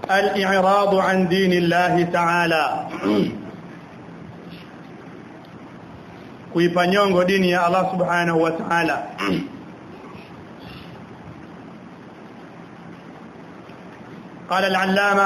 الإعراض عن دين الله تعالى kuipanyongo dini ya Allah subhanahu wa ta'ala. قال العلامة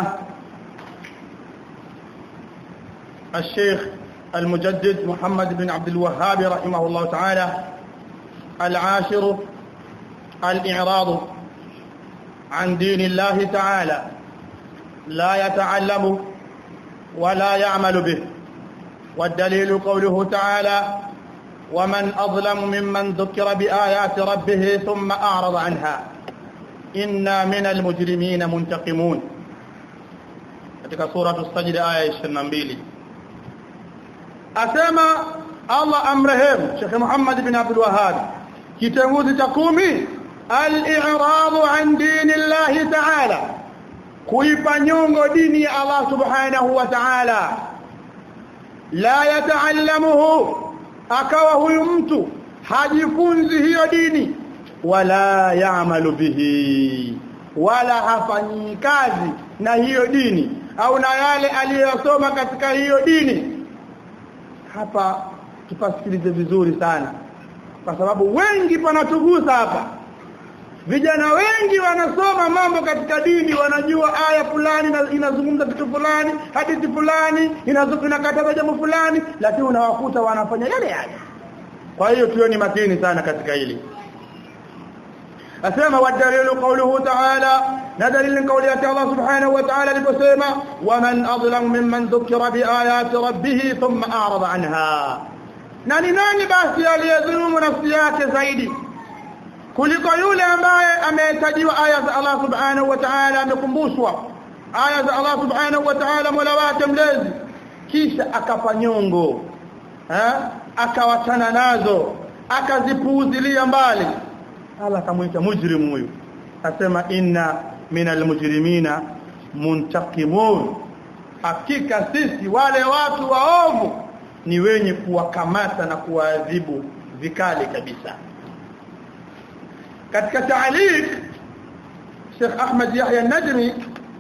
الشيخ المجدد محمد بن عبد الوهاب رحمه الله تعالى: العاشر الإعراض عن دين الله تعالى لا يتعلم ولا يعمل به. والدليل قوله تعالى: ومن أظلم ممن ذكر بآيات ربه ثم أعرض عنها إنا من المجرمين منتقمون. katika sura as-Sajda aya 22. Asema Allah amrehemu Sheikh Muhammad bin Abdul Wahhab kitenguzi cha 10 al-i'radu an dinillahi ta'ala, kuipa nyongo dini ya Allah subhanahu wa ta'ala. La yata'allamuhu, akawa huyu mtu hajifunzi hiyo dini, wala ya'malu bihi, wala hafanyi kazi na hiyo dini au na yale aliyosoma katika hiyo dini. Hapa tupasikilize vizuri sana, kwa sababu wengi panatugusa hapa. Vijana wengi wanasoma mambo katika dini, wanajua aya fulani na inazungumza kitu fulani, hadithi fulani inakataza jambo fulani, lakini unawakuta wanafanya yale yale. Kwa hiyo tuweni makini sana katika hili. Asema wadalilu qawluhu ta'ala, na dalili qawli Allah subhanahu wa ta'ala aliposema: waman adlamu mimman dhukira biayati rabbih thumma a'rada anha. Nani basi aliyedhulumu nafsi yake zaidi kuliko yule ambaye ametajiwa aya za Allah subhanahu wa ta'ala, amekumbushwa aya za Allah subhanahu wa ta'ala mola wake mlezi, kisha akafanyongo, akawachana nazo, akazipuuzilia mbali. Allah akamwita mujrimu huyu, asema inna minal mujrimina muntaqimun, hakika sisi wale watu waovu ni wenye kuwakamata na kuwaadhibu vikali kabisa. katika ta'liq Sheikh Ahmad Yahya an-Najmi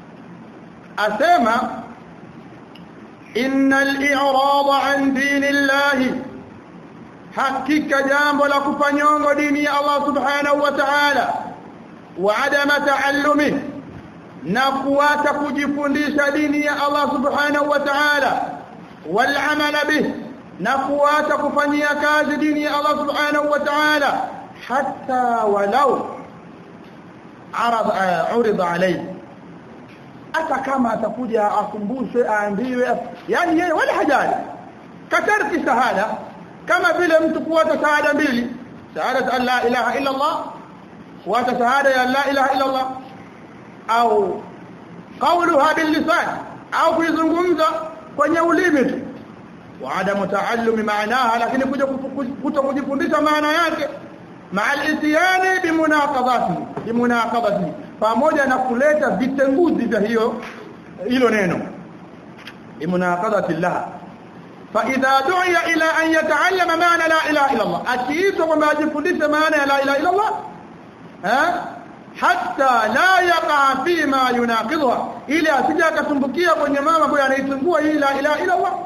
asema innal i'rad an dinillahi, hakika jambo la kupanyongo dini ya Allah subhanahu wa ta'ala, wa adama ta'allumi, na kuacha kujifundisha dini ya Allah subhanahu wa ta'ala, wal amala bih, na kuacha kufanyia kazi dini ya Allah subhanahu wa ta'ala, hatta walau urida alayhi, hata kama atakuja akumbushwe aambiwe, yani yeye wala hajali, katarki shahada, kama vile mtu kuwata shahada mbili, shahada an la ilaha illa Allah wa shahada ya la ilaha illa Allah, au qawluha bil lisan, au kuzungumza kwenye ulimi tu, wa adamu taallumi maanaha, lakini kuja kujifundisha maana yake, ma'al ityani bimunaqadati, pamoja na kuleta vitenguzi vya hilo neno bimunaqadati Allah. fa idha du'iya ila an yata'allama ma'na la ilaha illa Allah, akiitwa kwamba ajifundishe maana ya la ilaha illa Allah, hatta la yaqa fi ma yunaqidha, ili asije akasumbukia kwenye mambo ambayo anaitungua hii la ilaha illa Allah,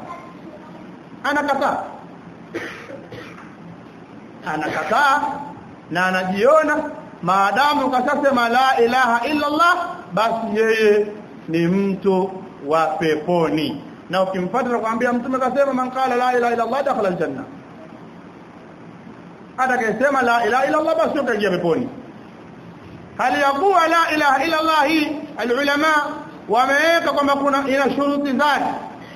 anakataa na anajiona maadamu kasema la ilaha illa Allah, basi yeye ni mtu wa peponi. Na ukimfuata na kumwambia mtume kasema man qala la ilaha illa Allah dakhala aljanna, atakayesema la ilaha illa Allah basi utaingia peponi. Hali ya kuwa la ilaha illa Allah hii alulama wameweka kwamba ina shuruti zake,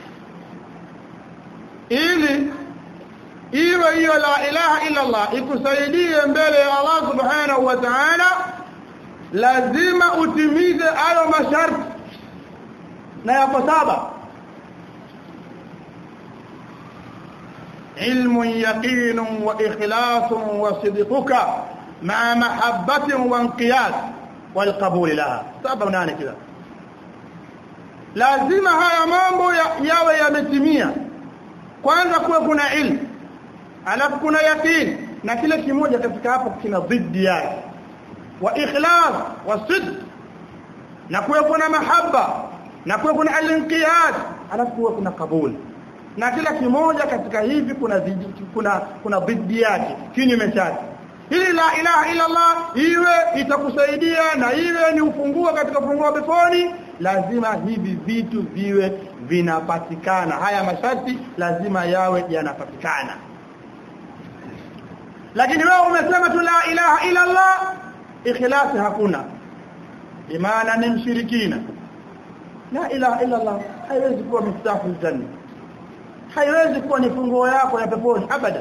ili iwe hiyo la ilaha illa Allah ikusaidie mbele ya Allah subhanahu wa ta'ala, lazima utimize hayo masharti, na yako 7: ilmun yaqinun wa ikhlasun wa sidquka ma'a mahabbatin wa inqiyad wal qabul laha. 7 nane kila, lazima haya mambo yawe yametimia. Kwanza kuwe kuna ilmu, alafu kuna yaqeen, na kila kimoja katika hapo kina dhidi yake, wa ikhlas wa sidq, na kuwe kuna mahaba na kuwe kuna al-inqiyad alafu kuwe kuna kabul na kila kimoja katika hivi kuna dhidi yake kinyume chake. Hili la ilaha illa Allah iwe itakusaidia na iwe ni ufunguo katika ufunguo wa peponi, lazima hivi vitu viwe vinapatikana. Haya masharti lazima yawe yanapatikana. Lakini wewe umesema tu la ilaha illa Allah, ikhlasi hakuna, imana ni mshirikina. La ilaha illa Allah haiwezi kuwa miftahu janna, haiwezi kuwa ni funguo yako ya peponi abada.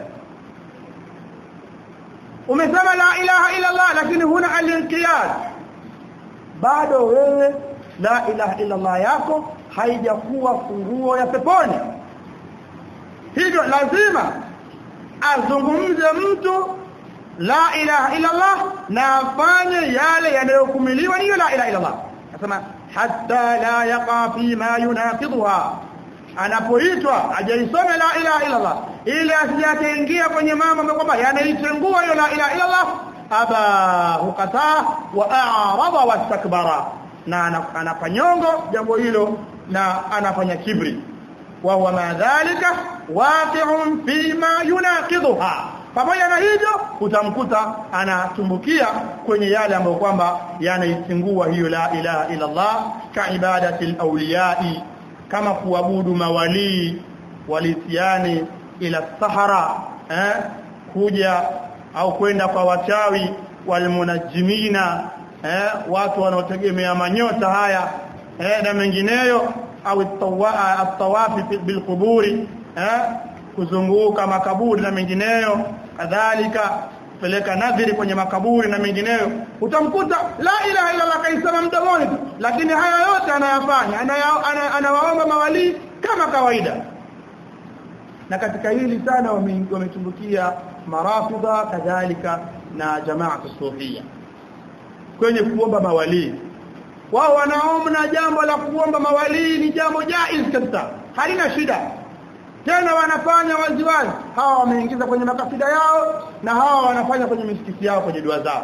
Umesema la ilaha illa Allah lakini huna al-inqiyad, bado wewe la ilaha illa Allah yako haijakuwa funguo ya peponi. Hivyo lazima azungumze mtu la ilaha illa Allah na afanye yale yanayokumiliwa ni la ilaha illa Allah. Nasema hatta la yaqa fi ma yunaqidha, anapoitwa ajaisome la ilaha illa Allah ili asijateingia kwenye mambo kwamba yanaitengua hiyo la ilaha illa Allah, aba hukata wa a'rada wastakbara, na anapanyongo jambo hilo na anafanya kibri. Wa huwa madhalika waqi'un fima yunaqidha, pamoja na hivyo utamkuta anatumbukia kwenye yale ambayo kwamba yanaitengua hiyo la ilaha illa Allah, ka ibadati al-awliya'i, kama kuabudu mawali walitiani ila sahara, kuja au kwenda kwa wachawi walmunajimina, watu wanaotegemea manyota haya na mengineyo, au at-tawafi bil quburi, kuzunguka makaburi na mengineyo, kadhalika peleka nadhiri kwenye makaburi na mengineyo. Utamkuta la ilaha illa Allah kaisema mdomoni, lakini haya yote anayafanya, anawaomba mawali kama kawaida. Na katika hili sana wametumbukia marafidha kadhalika na jamaa sufia kwenye kuomba mawali. Wao wanaomba jambo la kuomba mawali ni jambo jaiz kabisa, halina shida, tena wanafanya waziwazi. Hawa wameingiza kwenye makafida yao na hawa wanafanya kwenye misikiti yao kwenye dua zao,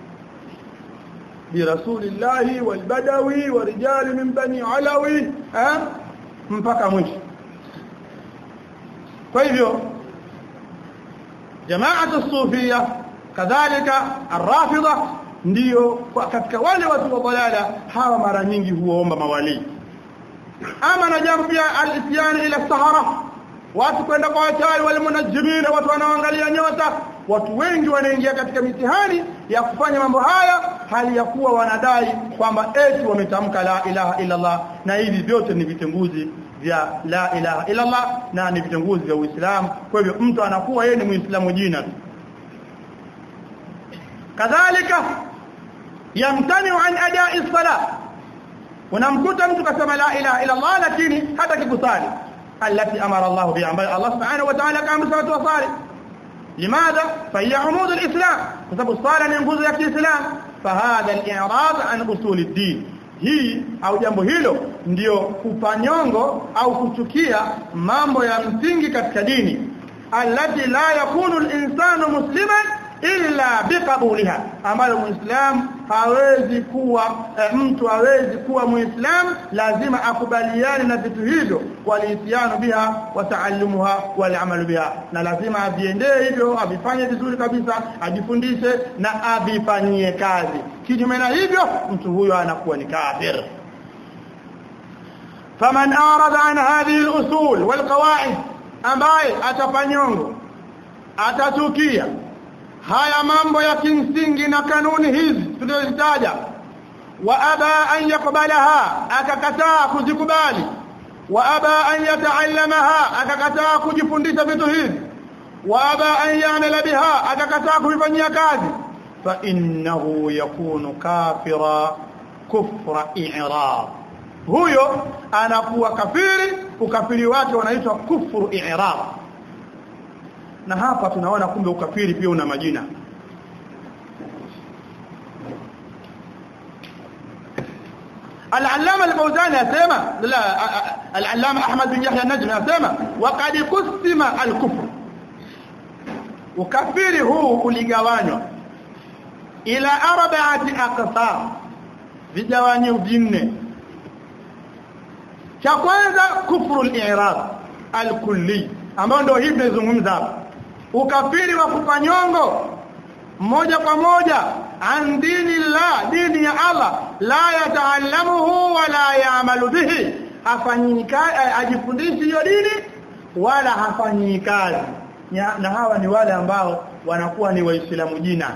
bi rasulillahi wal badawi wa rijali min bani alawi mpaka mwisho. Kwa hivyo jamaatu sufia kadhalika arrafidha ndio katika wale watu wa dalala, hawa mara nyingi huomba mawali. Ama na jambo pia al-ityan ila sahara, watu kwenda kwa wachawi wale munajimina, watu wanaangalia nyota. Watu wengi wanaingia katika mitihani ya kufanya mambo haya hali ya kuwa wanadai kwamba eti wametamka la ilaha illa Allah, na hivi vyote ni vitenguzi vya la ilaha illa Allah na ni vitenguzi vya Uislamu. Kwa hivyo mtu anakuwa yeye ni Muislamu jina tu. Kadhalika yamtani an ada'i salat, unamkuta mtu kasema la ilaha illa Allah lakini hata kikusali التي أمر الله بها الله سبحانه وتعالى كما سبت وصالح. لماذا؟ فهي عمود الإسلام، فسبب الصالح من جزء الإسلام. فهذا الإعراض عن أصول الدين، hii au jambo hilo ndio kupanyongo au kuchukia mambo ya msingi katika dini, allati la yakunu al-insanu musliman illa biqabuliha, ambayo muislam hawezi kuwa mtu hawezi kuwa muislam lazima akubaliane na vitu hivyo, walitiano biha wa taallumuha wal amalu biha, na lazima aviendee hivyo, avifanye vizuri kabisa, ajifundishe na avifanyie kazi. Kinyume na hivyo mtu huyo anakuwa ni kafir. faman arada an hadhihi al-usul wal qawaid, ambaye atapanyongo atatukia haya mambo ya kimsingi na kanuni hizi tulizozitaja, wa aba an yakbalaha, akakataa kuzikubali, wa aba an yataallamaha, akakataa kujifundisha vitu hivi, wa aba an ya'mala biha, akakataa kuvifanyia kazi, fa innahu yakunu kafira kufra i'rab, huyo anakuwa kafiri. Ukafiri wake unaitwa kufru i'rab. Na hapa tunaona kumbe ukafiri pia una majina. Al-Allama al-Fawzani asema, al-Allama Ahmad bin Yahya an-Najmi asema, waqad qusima al-kufr, ukafiri huu uligawanywa ila arba'ati aqsam, vigawanyo vinne. Cha kwanza kufru al-i'rad al-kulli, ambao ndio hivi tunazungumza hapa, ukafiri wa kupanyongo moja kwa moja an dinillah, dini ya Allah, la yataallamuhu wala yaamalu bihi, ajifundishi hiyo dini wala hafanyi kazi. Na hawa ni wale ambao wanakuwa ni waislamu jina,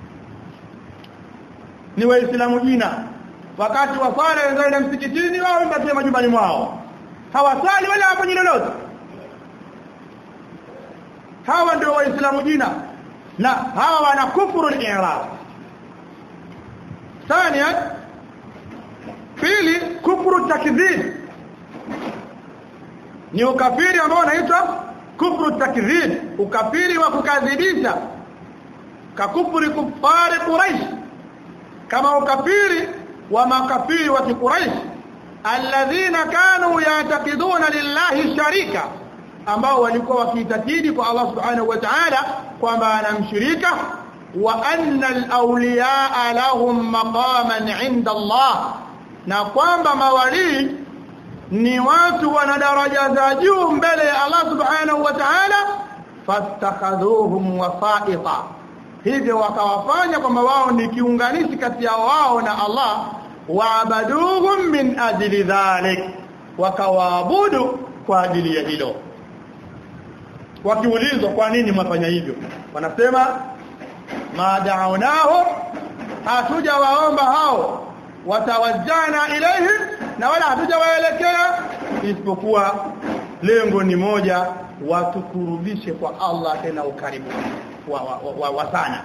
ni waislamu jina. Wakati wa swala wenzao msikitini, wao wambatia majumbani mwao, hawasali wala hafanyi lolote. Hawa ndio waislamu jina, na hawa wana kufuru al-i'rad. Thania, pili, kufuru takdhib, ni ukafiri ambao unaitwa kufru takdhib, ukafiri wa kukadhibisha, kakufuri kufari Quraish, kama ukafiri wa makafiri wa Quraish alladhina kanu ya'taqiduna lillahi sharika, ambao walikuwa wakiitakidi kwa Allah subhanahu wa ta'ala kwamba anamshirika, wa anna al-awliyaa lahum maqaman 'inda Allah, na kwamba mawali ni watu wana daraja za juu mbele ya Allah subhanahu wa ta'ala. Fastakhadhuhum wasaita, hivyo wakawafanya kwamba wao ni kiunganishi kati ya wao na Allah. Waabaduhum min ajli dhalik, wakawaabudu kwa ajili ya hilo. Wakiulizwa kwa nini mwafanya hivyo, wanasema ma da'unahu, hatujawaomba hao, watawajjana ilayhi, na wala hatujawaelekea, isipokuwa lengo ni moja, watukurubishe kwa Allah tena ukaribu wa sana,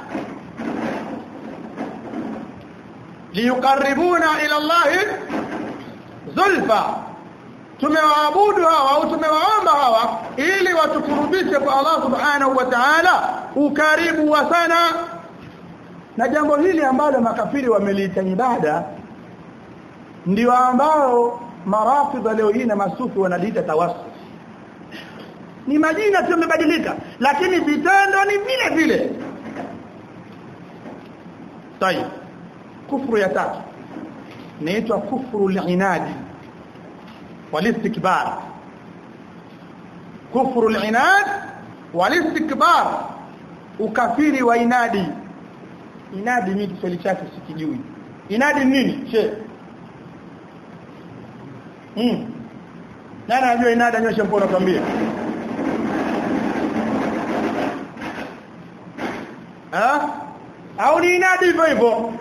liyuqarribuna ila Allah zulfa. Tumewaabudu hawa au tumewaomba hawa ili watukurubishe kwa Allah subhanahu wa ta'ala ukaribu wa sana. Na jambo hili ambalo makafiri wameliita ibada, ndio ambao marafidha leo hii na masufi wanaliita tawassul. Ni majina tu yamebadilika, lakini vitendo ni vile vile. Tayeb, kufuru ya tatu inaitwa kufuru al-inadi wal-istikbar. Kufuru al-inad wal-istikbar, ukafiri wa inadi. Inadi mimi Kiswahili chake sikijui. Inadi nini? She. Nani anajua inadi? Anyoshe mkono tuambie. Au ni inadi hivyo hivyo?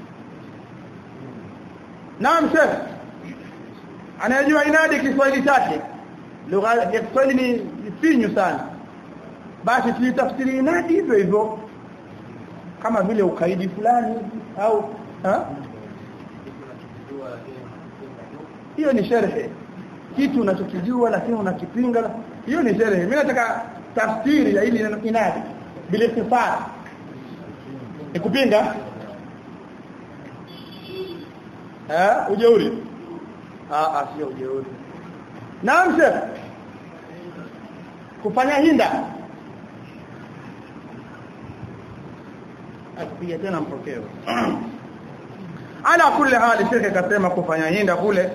Naam Sheikh. Anajua inadi Kiswahili chake. Lugha ya Kiswahili ni finyu sana. Basi tulitafsiri inadi hivyo hivyo, kama vile ukaidi fulani au hiyo ni sherehe, kitu unachokijua lakini unakipinga, hiyo ni sherehe. Mimi nataka tafsiri ya hili inadi bila ikhtifar. Nikupinga ujeuri? Sio ujeuri. Naam Sheikh, kufanya hinda. Akipiga tena mpokeo. Ala kulli hali Sheikh akasema kufanya hinda kule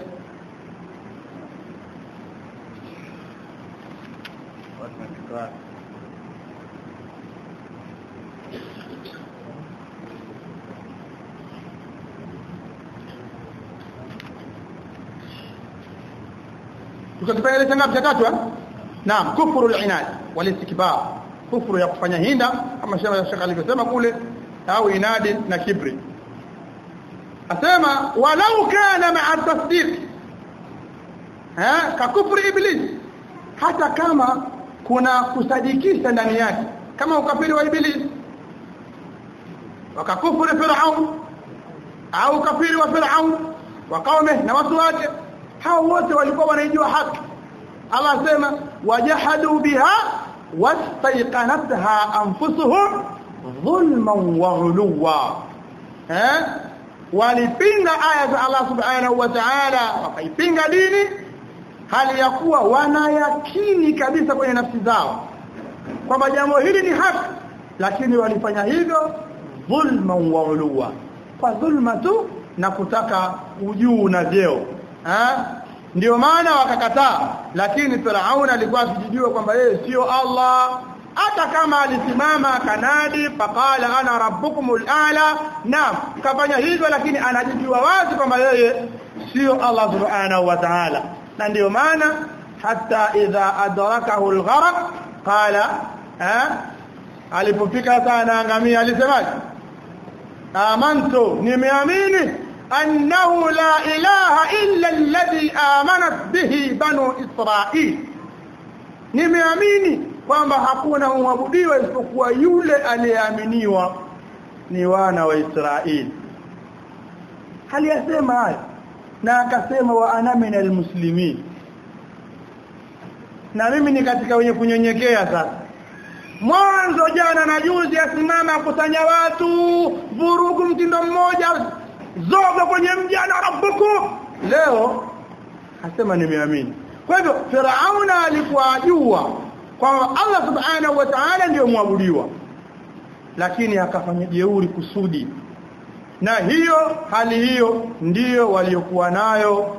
tukakipeleka tena mchakato. Naam, kufuru al-inad wal-istikbar, kufuru ya kufanya hinda kama Sheikh alivyosema kule, au inadi na kibri. Asema walau kana ma'a tasdiq, ka kufri iblis, hata kama kuna kusadikisha ndani yake, kama ukafiri wa iblis, wakakufuru Firaun au kafiri wa Firaun wa kaume na watu wake, hao wote walikuwa wanaijua haki. Allah asema wajahadu biha wastayqanatha anfusuhum dhulman wa uluwa. Walipinga aya za Allah subhanahu wa ta'ala, wakaipinga dini hali ya kuwa wanayakini kabisa kwenye nafsi zao kwamba jambo hili ni haki, lakini walifanya hivyo dhulman wa uluwa, kwa dhulma tu na kutaka ujuu na vyeo. Ndio maana wakakataa, lakini Firaun alikuwa akijijua kwamba yeye sio Allah. Hata kama alisimama kanadi faqala ana rabbukumul a'la, naam kafanya hivyo, lakini anajijua wazi kwamba yeye sio Allah subhanahu wa ta'ala. Na ndio maana hata idha adrakahu al-gharq qala alipofika sana angamia alisemaje? Amantu, nimeamini annahu la ilaha illa alladhi amanat bihi banu Israil, nimeamini kwamba hakuna muabudiwa isipokuwa yule aliyeaminiwa ni wana wa Israeli. Hali yasema haya na akasema wa ana minal muslimin, na mimi ni katika wenye kunyenyekea. Sasa mwanzo jana na juzi asimama kusanya watu, vurugu mtindo mmoja, zogo kwenye mji na rabbuku, leo asema nimeamini. Kwa hivyo Firauna alikuwa ajua kwamba Allah subhanahu wa ta'ala ndio muabudiwa, lakini akafanya jeuri kusudi. Na hiyo hali hiyo ndiyo waliokuwa nayo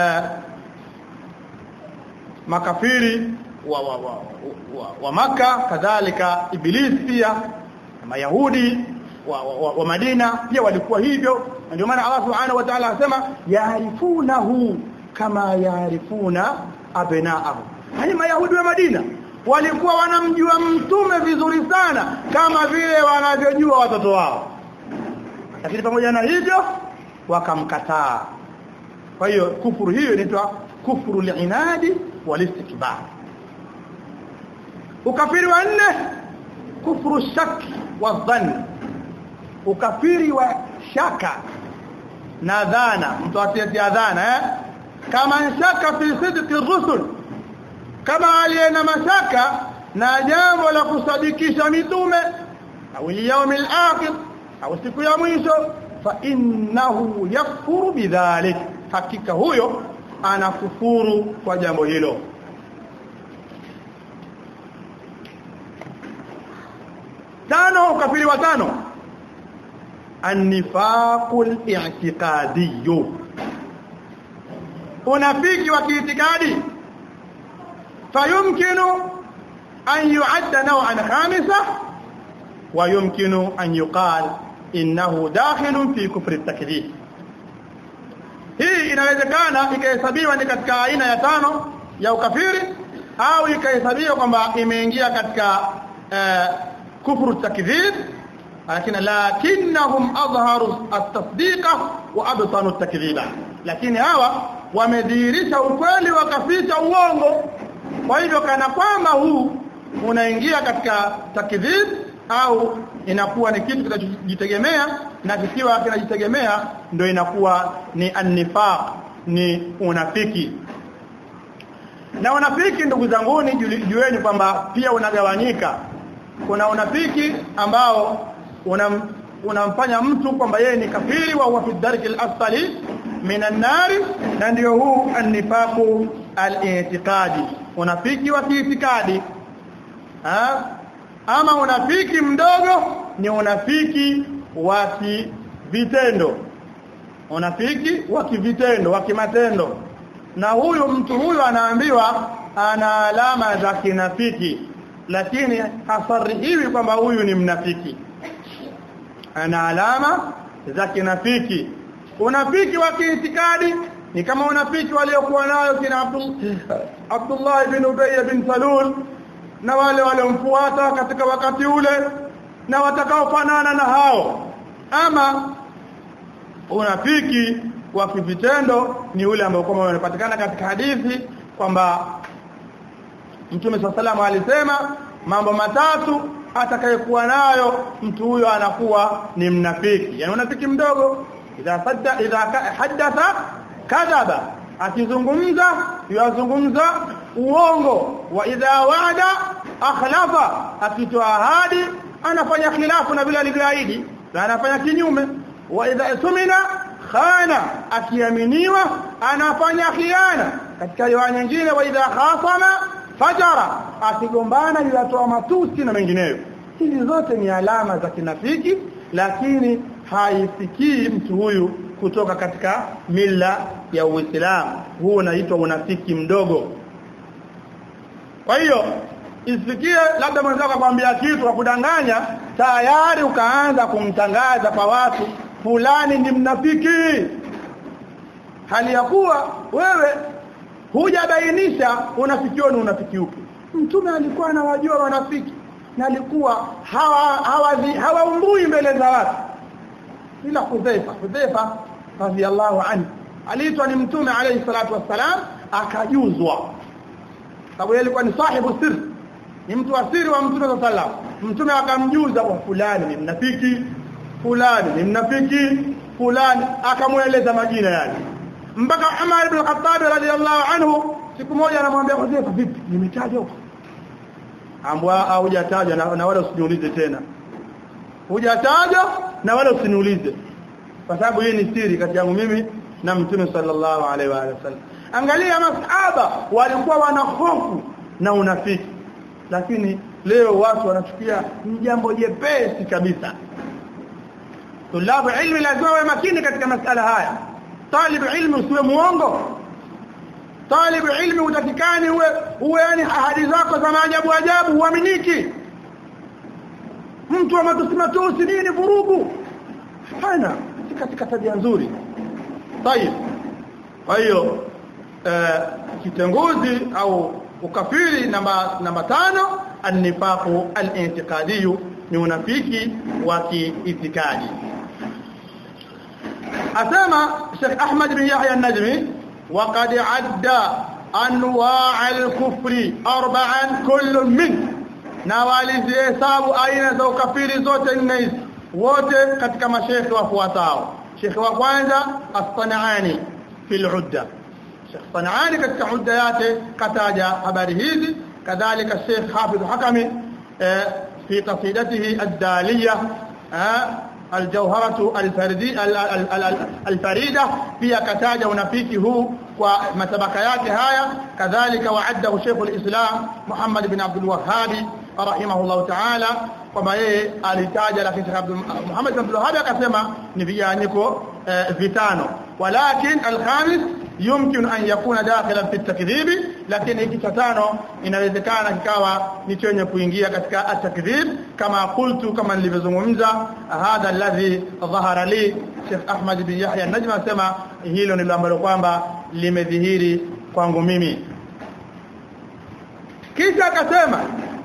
makafiri wa Maka, kadhalika Iblis pia, Mayahudi wa Madina pia walikuwa hivyo. Ndio maana Allah subhanahu wa ta'ala asema yaarifunahu kama yaarifuna abnaahu. Hani Mayahudi wa Madina walikuwa wanamjua mtume vizuri sana kama vile wanavyojua watoto wao, lakini pamoja na hivyo wakamkataa. Kwa hiyo kufuru hiyo inaitwa kufuru al-inadi wal-istikbar. Ukafiri wa nne, kufuru shaki wa dhanni, ukafiri wa shaka na dhana. Mtu atiatia dhana kama shaka fi sidqi ar-rusul, kama aliena mashaka na jambo la kusadikisha mitume au yaumil akhir au siku ya mwisho, fa innahu yakfuru bidhalik, hakika huyo anakufuru kwa jambo hilo. Tano, ukafiri wa tano, an-nifaqul i'tiqadiyyu, unafiki wa kiitikadi. فيمكن أن يعد نوعا خامسا، ويمكن أن يقال إنه داخل في كفر التكذيب. hii inawezekana ikahesabiwa ni katika aina ya tano ya ukafiri, au ikahesabiwa kwamba imeingia katika kufru takdhib, lakinnahum adharu at-tasdiqa wa abtanu at-takdhiba, lakini hawa wamedhihirisha ukweli wakaficha uongo. Kwa hivyo kana kwamba huu unaingia katika takdhib au inakuwa ni kitu kinachojitegemea, na kikiwa kinajitegemea ndio inakuwa ni an-nifaq, ni unafiki. Na unafiki ndugu zangu ni jueni kwamba pia unagawanyika. Kuna unafiki ambao unamfanya mtu kwamba yeye ni kafiri wa huwa fi darkil asfali minan nari, na ndio huu an-nifaqu al-i'tiqadi, unafiki wa kiitikadi. Ama unafiki mdogo ni unafiki wa kivitendo, unafiki wa kivitendo, wa kimatendo. Na mtu huyu anaambiwa ana alama za kinafiki, lakini hasarihiwi kwamba huyu ni mnafiki. Ana alama za kinafiki. Unafiki wa kiitikadi ni kama unafiki waliokuwa nayo kina Abdullah ibn Ubay bin Salul na wale waliomfuata katika wakati ule na watakaofanana na hao. Ama unafiki wa kivitendo ni ule ambao kama unapatikana katika hadithi kwamba Mtume sallallahu alisema mambo matatu atakayekuwa nayo mtu huyo anakuwa ni mnafiki. Yani unafiki mdogo, idha hadatha kadhaba, akizungumza yazungumza uongo, wa idha wa'ada akhlafa, akitoa ahadi anafanya khilafu na bila aliahidi na anafanya kinyume, wa idha sumina khana, akiaminiwa anafanya khiana. Katika riwaya nyingine wa idha khasama fajara, akigombana yatoa matusi na mengineyo. Hizi zote ni alama za kinafiki, lakini haifikii mtu huyu kutoka katika mila ya Uislamu. Huu unaitwa unafiki mdogo. Kwa hiyo isifikie labda mwenzako akwambia kitu kwa kudanganya, tayari ukaanza kumtangaza kwa watu fulani ni mnafiki, hali ya kuwa wewe hujabainisha unafikiwa ni unafiki upi. Mtume alikuwa anawajua wanafiki na alikuwa hawaumbui mbele za watu. Ila Hudhaifa radhiyallahu anhu aliitwa ni Mtume alayhi salatu wassalam, akajuzwa sababu yeye alikuwa ni sahibu siri, ni mtu wa siri wa Mtume sallallahu alayhi wasallam. Mtume akamjuza kwa fulani ni mnafiki, fulani ni mnafiki, fulani akamueleza majina yake, mpaka Umar ibn Khattab radhiyallahu anhu siku moja anamwambia Hudhaifa, vipi nimetaja huko? Ambwa hujataja na wala usiniulize tena, hujataja na wala usiniulize, kwa sababu hii ni siri kati yangu mimi na Mtume sallallahu alaihi wasallam. Angalia masahaba walikuwa wana hofu na unafiki, lakini leo watu wanachukia ni jambo jepesi kabisa. Tulabu ilmi lazima wawe makini katika masala haya. Talibu ilmi usiwe muongo. Talibu ilmi utakikani uwe yani ahadi zako za maajabu ajabu uaminiki. Mtu wa matusi nini vurugu, hapana, si katika tabia nzuri. Tayeb, kwa hiyo kitenguzi au ukafiri namba 5, an-nifaqu al-i'tiqadi, ni unafiki wa kiitikadi. Asema Sheikh Ahmad bin Yahya an-Najmi, وقد عد انواع الكفر 4 كل من، na walizihesabu aina za ukafiri zote 4 wote katika mashaikh wafuatao. Sheikh wa kwanza As-San'ani fil udda, Sheikh San'ani katika udda yake kataja habari hizi. Kadhalika Sheikh Hafidh Hakami fi qasidatihi ad-Daliyah الجوهرة الفريدة فيها كتاجة ونفيكي هو ومتبقيات هاي. كذلك وعده شيخ الإسلام محمد بن عبد الوهاب رحمه الله تعالى، وما alitaja لكن شيخ محمد بن عبد الوهاب akasema ni vianiko vitano. ولكن الخامس يمكن أن يكون داخلا في التكذيب، لكن hiki cha tano inawezekana kikawa ni chenye kuingia katika at-takdhib, kama qultu, kama nilivyozungumza. Hadha alladhi dhahara li. Sheikh Ahmad bin Yahya an-Najmi asema hilo ndilo ambalo kwamba limedhihiri kwangu mimi. Kisha akasema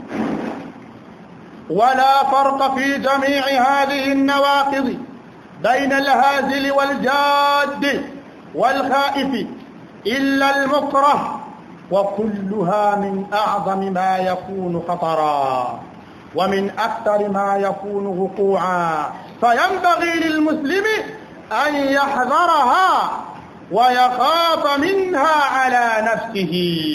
wala farqa fi jami'i hadhihi an-nawaqidh baina al-hazil wal-jadd والخائف إلا المكره، وكلها من أعظم ما يكون خطرا ومن أكثر ما يكون وقوعا، فينبغي للمسلم أن يحذرها ويخاف منها على نفسه.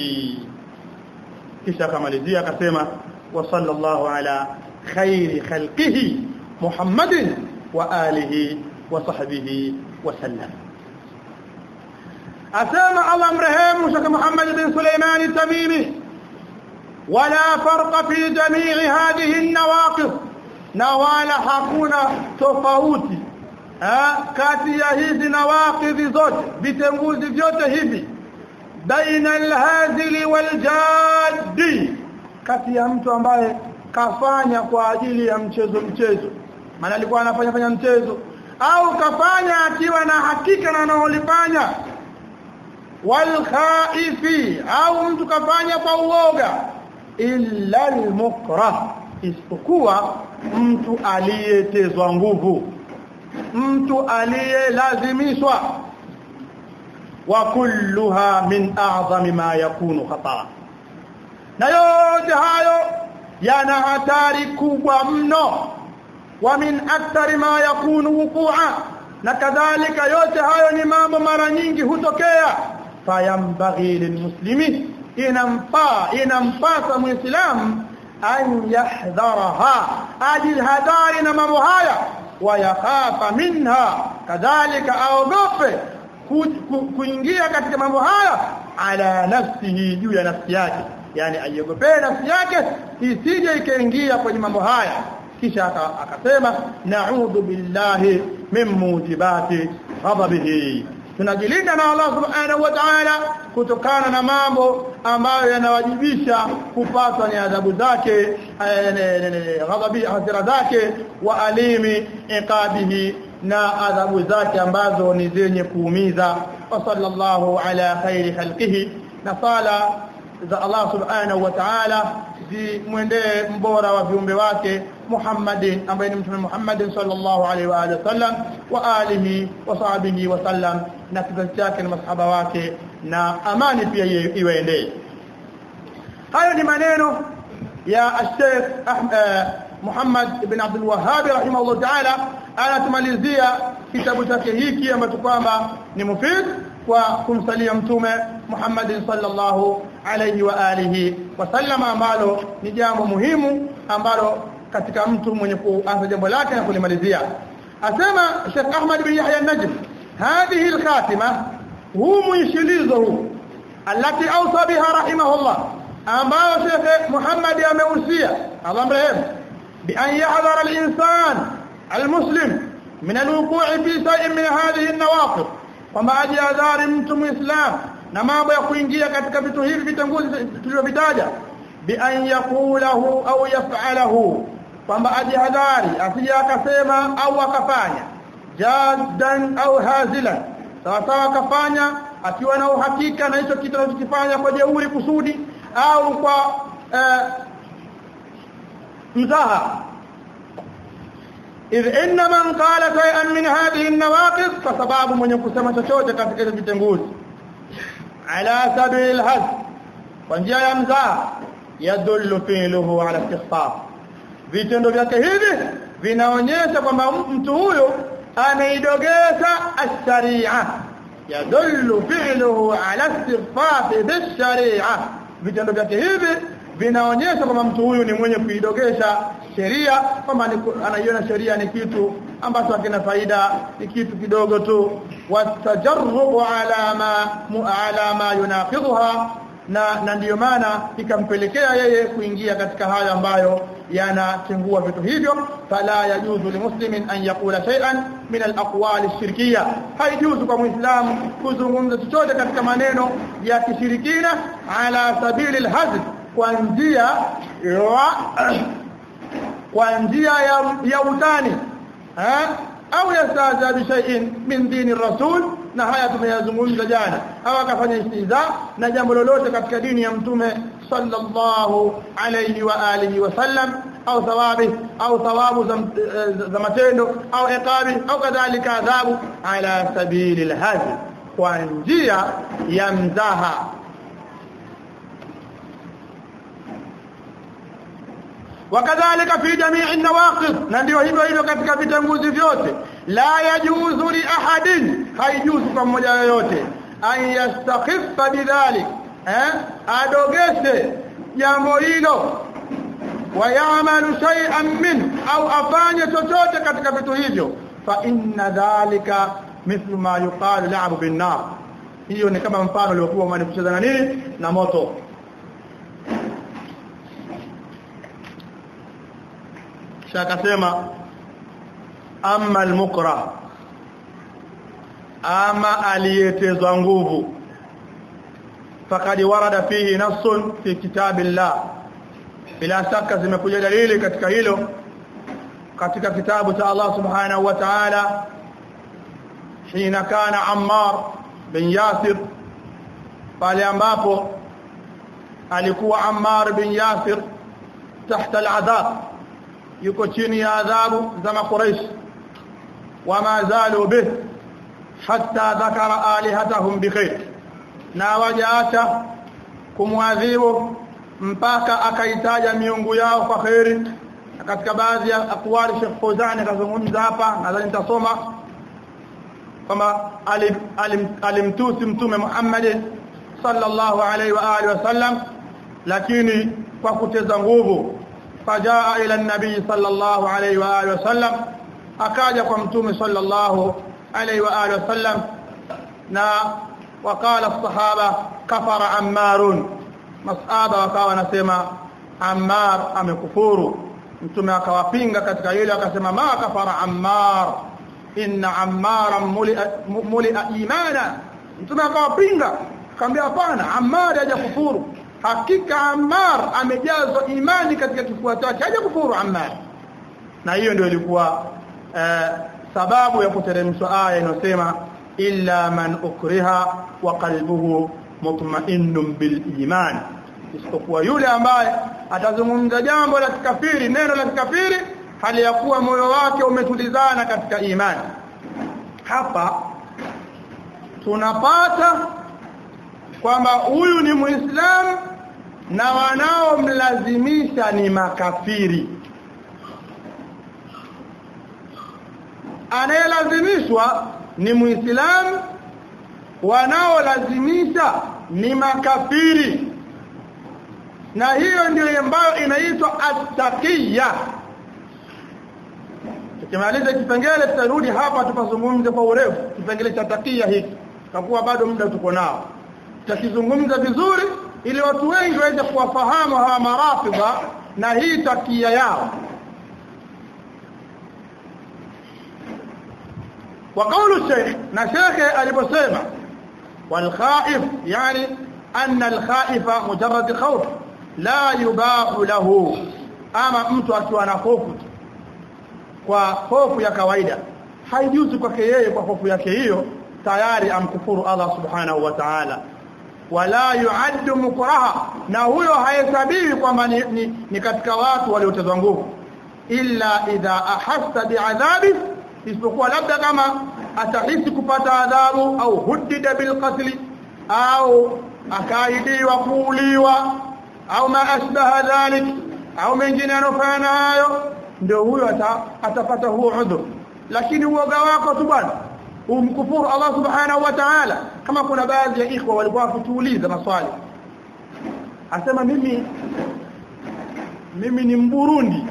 كشا كما لذي قسمة وصلى الله على خير خلقه محمد وآله وصحبه وسلم. أسمى الله مرهم شيخ محمد بن سليمان التميمي ولا فرق في جميع هذه النواقض، نوال hakuna tofauti kati ya hizi nawaqidhi zote, vitenguzi vyote hivi, baina alhazili waljaddi, kati ya mtu ambaye kafanya kwa ajili ya mchezo, maana alikuwa anafanya mchezo, au kafanya akiwa na hakika na anaolifanya, walkhaifi, au mtu kafanya kwa uoga, illa almukrah, isipokuwa mtu aliyetezwa nguvu, mtu aliyelazimishwa. Wa kulluha min a'zami ma yakunu khata, na yote hayo yana hatari kubwa mno. Wa min akthari ma yakunu wuqu'a, na kadhalika yote hayo ni mambo mara nyingi hutokea. Fayambaghi lilmuslimi, inampasa muislamu an yahdharaha, ajil hadari na mambo haya, wa yakhafa minha, kadhalika aogope kuingia katika mambo haya, ala nafsihi, juu ya nafsi yake, yani aiogope nafsi yake isije ikaingia kwenye mambo haya. Kisha akasema na'udhu billahi min mujibati ghadabihi tunajilinda na Allah subhanahu wa ta'ala kutokana na mambo ambayo yanawajibisha kupatwa ni adhabu zake ghadhabi hasira zake wa alimi iqabihi na adhabu zake ambazo ni zenye kuumiza wa sallallahu ala khairi khalqihi na sala za Allah subhanahu wa ta'ala zimwendee mbora wa viumbe wake Muhammadin ambaye ni mtume Muhammadin sallallahu alaihi wa alihi wasallam wa alihi wa sahbihi wa sallam na kizazi chake na masahaba wake na amani pia iwaendee. Hayo ni maneno ya Sheikh Muhammad ibn Abdul Wahhab rahimahullah ta'ala anatumalizia kitabu chake hiki ambacho kwamba ni mufid kwa kumsalia mtume Muhammad sallallahu alayhi wa alihi wasallam ambalo ni jambo muhimu ambalo katika mtu mwenye kuanza jambo lake na kulimalizia. Asema Sheikh Ahmad bin Yahya an-Najm hadhihi al-khatima huu mwishilizo huu alati awsa biha rahimahullah ambao Sheikh Muhammad ameusia Allah mrehemu bi an yahdhara al-insan al-muslim min al-wuqu' fi shay'in min hadhihi an-nawaqid kwamba ajihadhari mtu muislam na mambo ya kuingia katika vitu hivi vitanguzi tulivyovitaja bi an yaqulahu au yaf'alahu kwamba ajihadhari asije akasema au akafanya jaddan au hazilan sawa akafanya akiwa na uhakika na hicho kitu anachokifanya kwa jeuri kusudi au kwa mzaha idh inna man qala shay'an min hadhihi an-nawaqid fa sababu mwenye kusema chochote katika hizo vitanguzi ala sabil has kwa njia ya mzaha yadullu fi'luhu ala istighfar vitendo vyake hivi vinaonyesha kwamba mtu huyo anaidogeza ash-sharia yadullu fi'luhu ala istighfar bish-sharia vitendo vyake hivi vinaonyesha kwamba mtu huyu ni mwenye kuidogesha sheria kwamba anaiona sheria ni kitu ambacho hakina faida ni kitu kidogo tu watajarrubu ala ma yunaqidha na ndiyo maana ikampelekea yeye kuingia katika haya ambayo yanatengua vitu hivyo fala yajuzu limuslimin an yaqula shay'an min al-aqwal ash-shirkiyya haijuzu kwa muislamu kuzungumza chochote katika maneno ya kishirikina ala sabili al-hazl kwa njia ya utani au yastaza bi shay'in min dini rasul na haya tumeyazungumza jana au akafanya istiza na jambo lolote katika dini ya mtume sallallahu alayhi wa alihi wasallam au thawabu za matendo au iqabi au kadhalika adhabu ala sabili al-hazl kwa njia ya mzaha wakadhalika fi jami' an-nawaqid na ndio hivyo katika vitanguzi vyote la yajuzu li ahadin haijuzu kwa mmoja yoyote an yastakhiffa bidhalik adogese jambo hilo wayamalu shay'an min au afanye chochote katika vitu hivyo fa inna dhalika mithlu ma yuqalu la'bu bin nar hiyo ni kama mfano uliokuwa mwana kucheza na nini na moto akasema amma al-mukra ama aliyetezwa nguvu faqad warada fihi nassun fi kitabillah bila shaka zimekuja dalili katika hilo katika kitabu cha Allah subhanahu wa ta'ala hina kana Ammar bin Yasir pale ambapo alikuwa Ammar bin Yasir tahta al-adhab yuko chini ya adhabu za Quraysh wama zalu bih hatta dhakara alihatahum bikhair na wajaacha kumwadhibu mpaka akaitaja miungu yao kwa khairi katika baadhi ya aqwali Sheikh Fawzan akazungumza hapa nadhani nitasoma kama alimtusi mtume Muhammad sallallahu alaihi wa alihi wasallam lakini kwa kuteza nguvu fajaa ila an-nabi sallallahu alayhi wa alihi wasallam akaja kwa mtume sallallahu alayhi wa alihi wasallam na waqala as-sahaba kafara Ammarun masaba wakawa wanasema Ammar amekufuru mtume akawapinga katika hilo akasema ma kafara Ammar inna Ammara mulia imana. Mtume akawapinga akamwambia hapana, Ammar hajakufuru, hakika Ammar amejazwa imani katika kifua chake, hajakufuru Ammar. Na hiyo ndio ilikuwa sababu ya kuteremshwa aya inayosema illa man ukriha wa qalbuhu mutma'innun bil iman, isipokuwa yule ambaye atazungumza jambo la kikafiri, neno la kikafiri, hali ya kuwa moyo wake umetulizana katika imani. Hapa tunapata kwamba huyu ni Muislamu na wanaomlazimisha ni makafiri. Anayelazimishwa ni Muislamu, wanaolazimisha ni makafiri. Na hiyo ndio ambayo inaitwa at-taqiyya. Tukimaliza kipengele tutarudi hapa tupazungumze kwa urefu kipengele cha taqiyya hiki, kwa kuwa bado muda tuko nao. Tutakizungumza vizuri ili watu wengi waweze kuwafahamu hawa marafidha na hii taqiyya yao. وقول الشيخ نشيخ aliposema والخائف يعني أن الخائف مجرد خوف لا يباح له, ama mtu akiwa na hofu kwa hofu ya kawaida haijuzu kwake yeye kwa hofu yake hiyo tayari amkufuru Allah subhanahu wa ta'ala. Wala yuaddu mukraha, na huyo hahesabiwi kwamba ni katika watu waliotezwa nguvu, illa idha ahassa bi'adhabi, isipokuwa labda kama atahisi kupata adhabu au huddida bilqatl au akaidiwa kuuliwa au ma asbaha dhalik au mengine yanofana hayo, ndio huyo atapata huo udhur. Lakini uoga wako tu bwana umkufuru Allah subhanahu wa ta'ala. Kama kuna baadhi ya ikhwa walikuwa wakutuuliza maswali, asema mimi ni Mburundi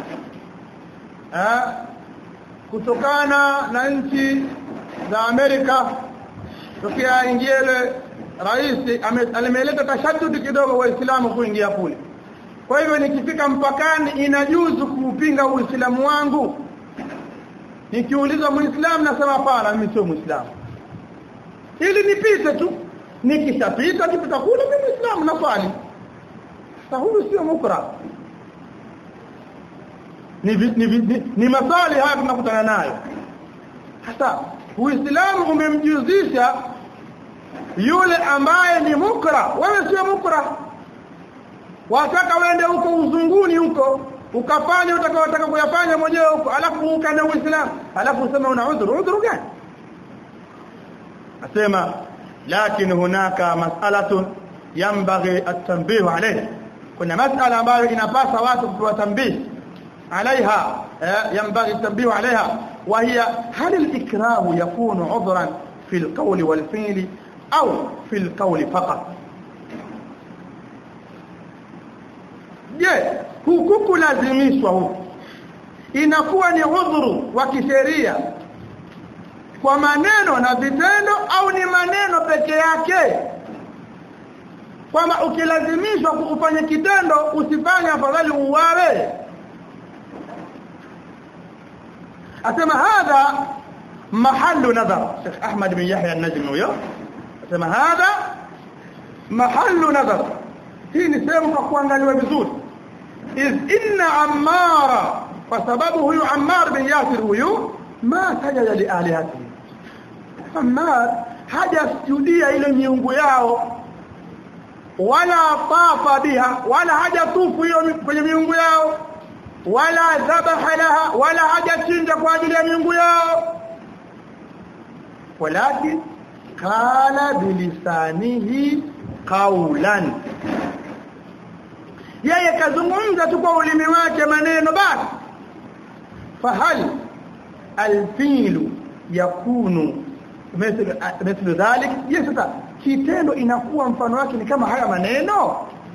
kutokana na nchi za Amerika, tokea ingiele rais ameleta tashaddud kidogo waislamu kuingia kule. Kwa hivyo nikifika mpakani inajuzu kuupinga uislamu wangu? Nikiuliza muislamu nasema hapana, mimi sio muislamu, ili nipite tu. Nikishapita kipita kule mimi muislamu na swali. Sasa huyu sio mukra. Ni maswali haya tunakutana nayo. Hata Uislamu umemjuzisha yule ambaye ni mukra, wewe sio mukra. Wataka wende huko uzunguni huko ukafanya utakayotaka kuyafanya mwenyewe huko, alafu ukana Uislamu, alafu usema una udhuru gani? Asema lakini hunaka mas'alatun yanbaghi at-tanbih alayha, kuna mas'ala ambayo inapasa watu kupewa tanbih عليها، ينبغي التنبيه عليها، وهي هل الإكراه يكون عذرا في القول والفعل أو في القول فقط؟ je, hukuku lazimishwa huku inakuwa ni udhuru wa kisheria kwa maneno na vitendo au ni maneno peke yake? Kwamba ukilazimishwa kufanya kitendo usifanye afadhali uwawe. asema hadha mahallu nadhar. Sheikh Ahmad bin Yahya an-Najmi huyo asema hadha mahallu nadhar, hii ni sehemu kwa kuangaliwa vizuri. Inna Ammara, kwa sababu huyu Ammar bin Yasir huyu ma sajada li alihati, Ammar hajasujudia ile miungu yao, wala tafa biha, wala hajatufu hiyo kwenye miungu yao, wala dhabaha laha, wala hajachinja kwa ajili ya miungu yao. Walakin qala bilisanihi qawlan, yeye kazungumza tu kwa ulimi wake maneno basi. Fahal alfilu yakunu mithlu dhalik, sasa kitendo inakuwa mfano wake ni kama haya maneno.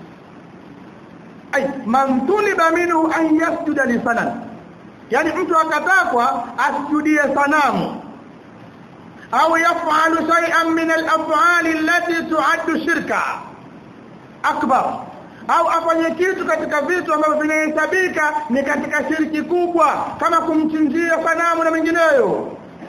Ay man tuliba minhu an yasjuda li sanam, yani mtu akatakwa asjudie sanamu, au yaf'alu shay'an min al-af'ali allati tu'addu shirka akbar, au afanye kitu katika vitu ambavyo vinahesabika ni katika shirki kubwa, kama kumchinjia sanamu na mengineyo.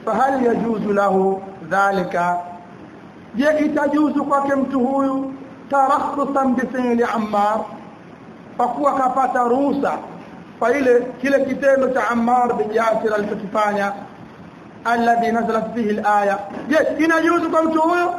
fahal yajuzu lahu dhalika, je itajuzu kwake mtu huyu tarakhusan bi fi'li Ammar, fakuwa kapata ruhusa kwa ile kile kitendo cha Ammar bin Yasir alichokifanya alladhi nazalat fihi alaya, je inajuzu kwa mtu huyo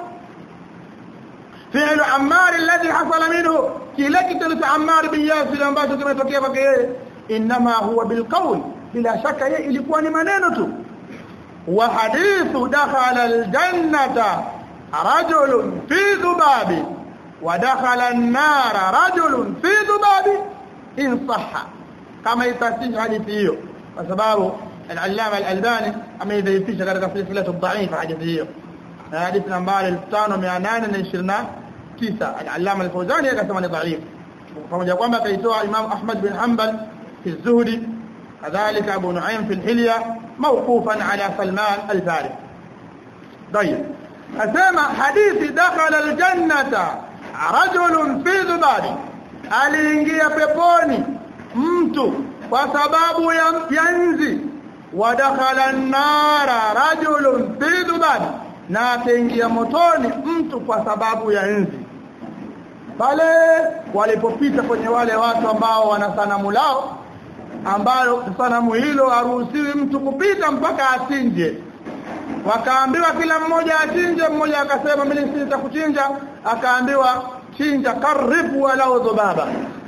fi'lu Ammar alladhi hasala minhu, kile kitendo cha Ammar bin Yasir ambacho kimetokea kwake yeye, inma huwa bilqawl, bila shaka yeye ilikuwa ni maneno tu. Wa hadithu dakhala aljannata rajulun fi dhubabi wa dakhala an-nara rajulun fi dhubabi in sahha, kama itasihi hadithi hiyo, kwa sababu al-Allama al-Albani ameidhaifisha katika silsila dhaifa hadithi hiyo, hadithi nambari 5829. al-Allama al-Fawzani akasema ni dhaif, pamoja kwamba kaitoa Imam Ahmad bin Hanbal fi az-Zuhd, kadhalika Abu Nu'aym fi al-Hilya mawqufan ala Salman al-Farisi. طيب asema hadithi dakhala al-jannata rajulun fi dhubabi, aliingia peponi mtu kwa sababu ya nzi, wa dakhala an-nara rajulun fi dhubabi, na akaingia motoni mtu kwa sababu ya nzi. Pale walipopita kwenye wale watu ambao wana sanamu lao, ambalo sanamu hilo haruhusiwi mtu kupita mpaka achinje, wakaambiwa kila mmoja achinje, mmoja akasema mimi sitakuchinja, akaambiwa chinja karibu wala dhubaba,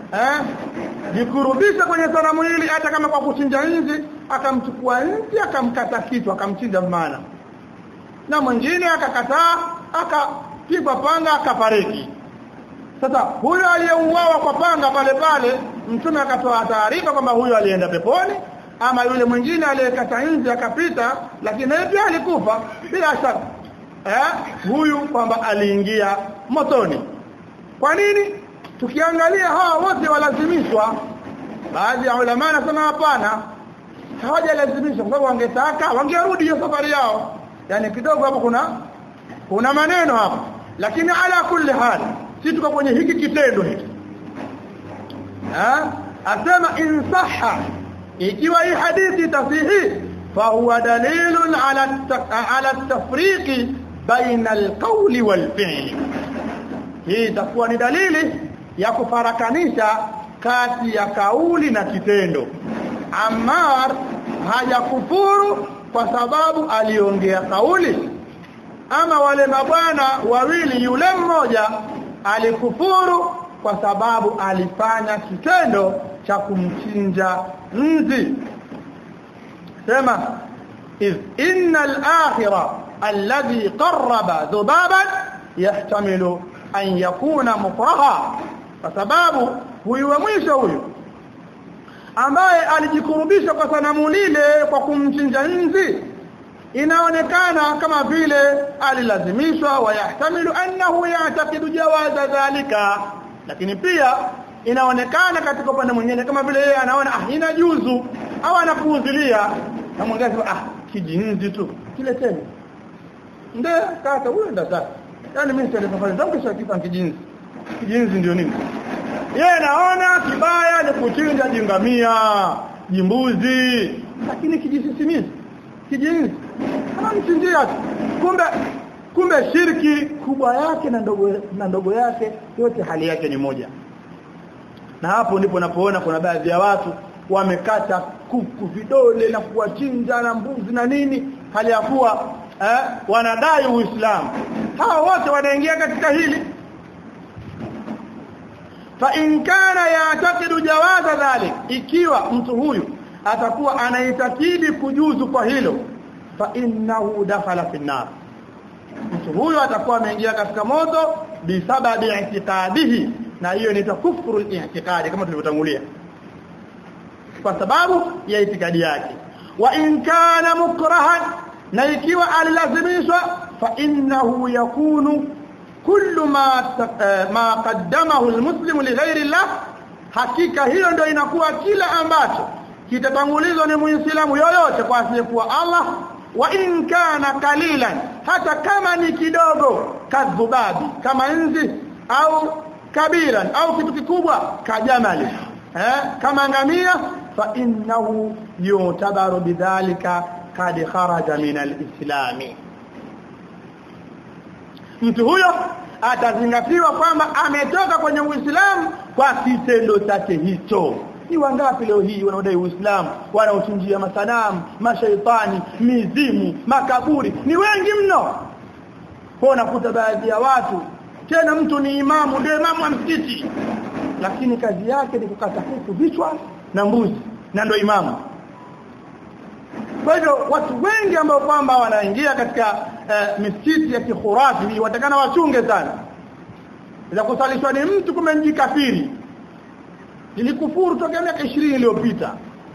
jikurubisha kwenye sanamu hili hata kama kwa kuchinja nzi. Akamchukua nzi akamkata kichwa akamchinja maana, na mwingine akakataa akapigwa panga akafariki. Sasa huyo aliyeuawa kwa panga pale pale, mtume akatoa taarifa kwamba huyo alienda peponi, ama yule mwingine aliyekata nzi akapita lakini yeye pia alikufa bila shaka, huyu kwamba aliingia motoni. Kwa nini? Tukiangalia hawa wote walazimishwa, baadhi ya ulama wanasema hapana, hawajalazimishwa, kwa sababu wangetaka wangerudi hiyo safari yao. Yani kidogo hapo kuna maneno hapo, lakini ala kulli hal sisi tuko kwenye hiki kitendo hiki. Asema in sahha, ikiwa hii hadithi tasihi, fa huwa dalilun ala at-tafriqi baina al-qawli wal-fi'li, hii itakuwa ni dalili ya kufarakanisha kati ya kauli na kitendo. Ammar hajakufuru kwa sababu aliongea kauli, ama wale mabwana wawili, yule mmoja alikufuru kwa sababu alifanya kitendo cha kumchinja nzi. Sema innal akhira alladhi qarraba dhubaban yahtamilu an yakuna mukraha, kwa sababu huyu wa mwisho huyu ambaye alijikurubisha kwa sanamu lile kwa kumchinja nzi, inaonekana kama vile alilazimishwa, wa yahtamilu annahu ya'taqidu jawaza dhalika, lakini pia inaonekana katika upande mwingine kama vile yeye anaona inajuzu au anapuuzilia, na mwingine kijinzi tu kile tena ndio kaka huyo ndo sasa. Yani mimi sitafanya zangu kisha kipa kijinzi ndio nini? Yeye naona kibaya ni kuchinja jingamia, jimbuzi, lakini kijisisimizi kijinzi kama mchinjia. Kumbe shirki kubwa yake na ndogo yake yote hali yake ni moja. Na hapo ndipo napoona kuna baadhi ya watu wamekata kuku vidole na kuwachinja na mbuzi na nini, hali ya kuwa wanadai Uislamu. Hawa wote wanaingia katika hili. Fa in kana ya'taqidu jawaza dhalik, ikiwa mtu huyu atakuwa anaitakidi kujuzu kwa hilo, fa innahu dakhala fi an-nar, mtu huyu atakuwa ameingia katika moto bisababi i'tiqadihi, na hiyo ni kufuru al-i'tiqadi kama tulivyotangulia, kwa sababu ya itikadi yake. Wa in kana mukrahan, na ikiwa alilazimishwa, fa innahu yakunu kullu ma qaddamahu almuslimu li ghairi Allah, hakika hiyo ndio inakuwa kila ambacho kitatangulizwa ni muislamu yoyote kwa asiyekuwa Allah. Wa in kana qalilan, hata kama ni kidogo, kadhubabi kama nzi, au kabiran au kitu kikubwa kajamali kama ngamia, fa innahu yutabaru bidhalika kad kharaja min al-islam. Mtu huyo atazingatiwa kwamba ametoka kwenye Uislamu kwa kitendo chake hicho. Ni wangapi leo hii wanaodai Uislamu wanaochinjia masanamu, mashaitani, mizimu, makaburi? Ni wengi mno. Kwa unakuta baadhi ya watu, tena mtu ni imamu, ndio imamu wa msikiti, lakini kazi yake ni kukata kuku, vichwa na mbuzi, na ndio imamu. Kwa hivyo watu wengi ambao kwamba wanaingia katika misikiti ya kikhurafi watakana wachunge sana. Za kusalishwa ni mtu kumenji kafiri, nilikufuru toka miaka 20 iliyopita.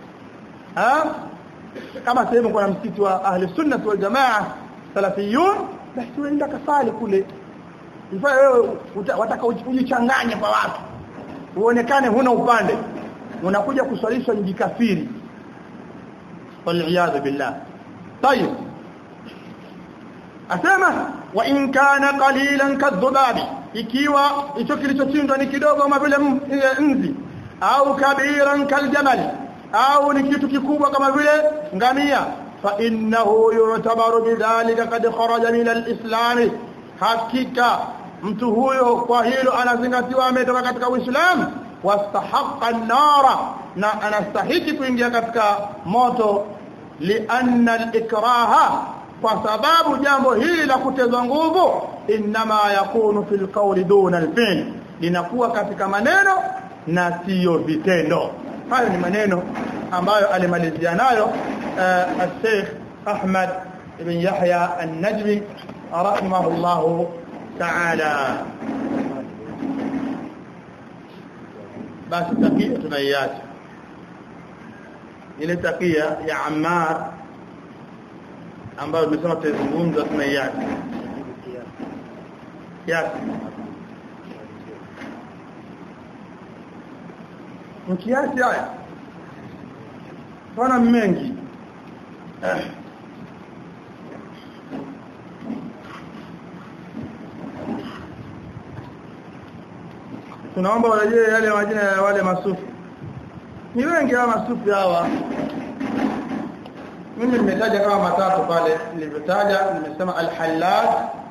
Kama sehemu kuna msikiti wa ahli sunnah wal jamaa salafiyun, basi unaenda kasali kule. Ifaa wewe wataka ujichanganye kwa watu, uonekane huna upande, unakuja kusalishwa ni kafiri. Wal billah. Tayeb, asema wa in kana qalilan kadhubabi, ikiwa hicho kilichochindwa ni kidogo kama vile nzi, au kabiran kaljamali, au ni kitu kikubwa kama vile ngamia, fa innahu yu'tabaru bidhalika qad kharaja min al-islam. Hakika mtu huyo kwa hilo anazingatiwa ametoka katika Uislamu, wastahaqqa an-nara, na anastahili kuingia katika moto, lianna al-ikraha, kwa sababu jambo hili la kutezwa nguvu inma yakunu fil qawli duna al-fi'l, linakuwa katika maneno na sio vitendo. Hayo ni maneno ambayo alimalizia nayo Sheikh Ahmad ibn Yahya an-Najmi rahimahullah ta'ala. Basi takia tunaiacha ile takia ya Ammar ambayo tumesema tuzungumza, tunaiacha kiasi. Mkiasi haya pana mengi. Tunaomba warejee yale majina ya wale masufi. Ni wengi hawa masufi hawa. Mimi nimetaja kama matatu pale nilivyotaja. Nimesema Al-Hallaj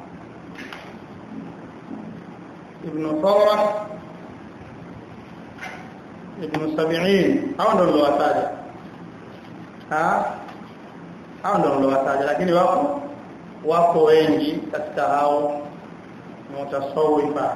Ibn Thawra Ibn Sabi'in, hao ndio niliwataja. Hao ndio niliwataja, lakini wako wengi katika hao mutasawwifa.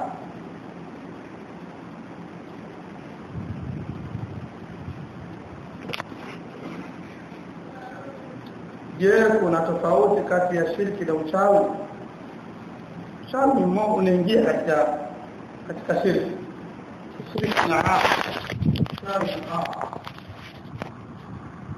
Je, kuna tofauti kati ya shirki na uchawi? Uchawi mmoja unaingia katika shirki. Shirki na